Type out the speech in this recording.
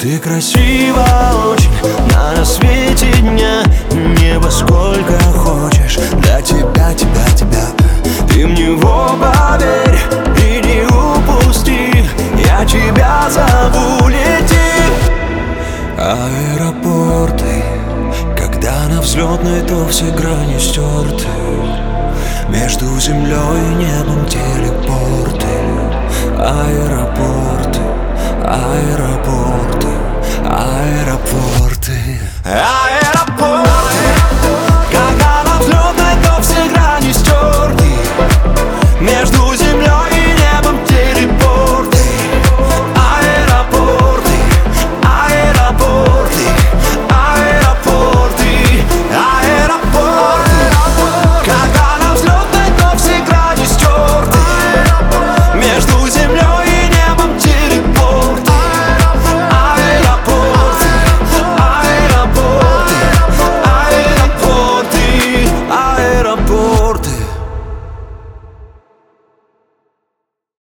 Ты красива очень на рассвете дня. Небо сколько хочешь, для тебя, тебя. Ты в него поверь и не упусти. Я тебя зову, лети. Аэропорты, когда на взлетной, то все грани стерты. Между землей и небом телепорты. Аэропорты, аэропорты, аэропорты, аэропорты.